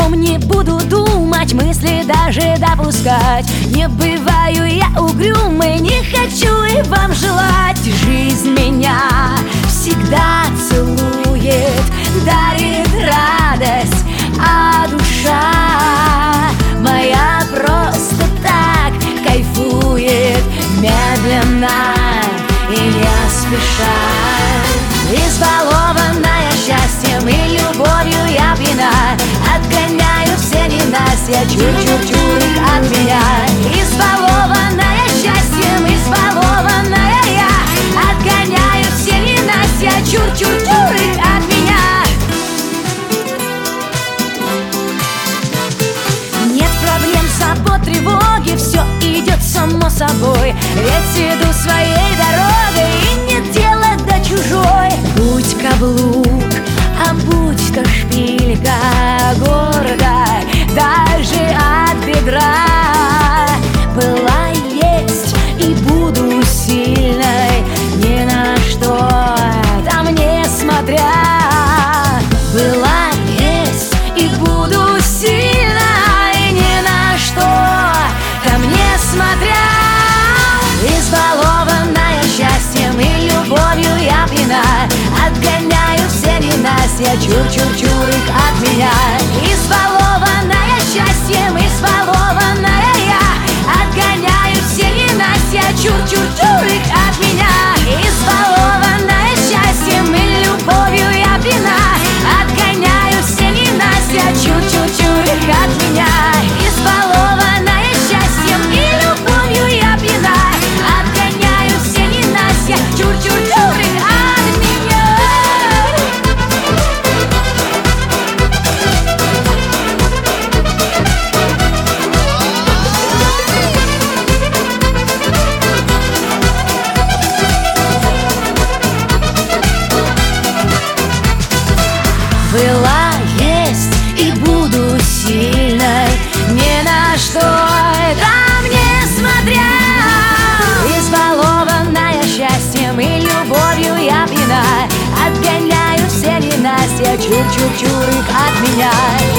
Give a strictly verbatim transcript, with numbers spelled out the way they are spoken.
нем не буду думать, мысли даже допускать. Не бываю я угрюмой, не хочу и вам желать. Жизнь меня всегда целует, дарит радость, а душа моя просто так кайфует медленно и не спеша. Избалованная счастьем и любовью я пьяна, отгоняю все ненастья, чур-чур-чур их от меня. Избалованная счастьем, избалованная я, отгоняю все ненастья, чур-чур-чур их от меня. Нет проблем, забот, тревоги, все идет само собой, ведь иду своей дорогой и нет дела до чужой. Будь каблук, а будь то шпилька гордая, даже от бедра. Была, есть и буду сильной, ни на что там не смотря. Была, есть и буду сильной, ни на что там не смотря. Избалованная счастьем и любовью я пьяна, отгоняю все ненастья, чур-чур-чур их от меня. Избалованная счастьем, избалованная я, отгоняю все ненастья, чур-чур-чур их от меня. Избалованная счастьем и любовью я пьяна, отгоняю все ненастья, чур-чур-чур их от меня. Избалованная счастьем и любовью я пьяна, отгоняю все ненастья, чур-чур-чур их от меня. Была, есть и буду сильной, ни на что там не смотря. Избалованная счастьем и любовью я пьяна, отгоняю все ненастья, чур-чур-чур их от меня.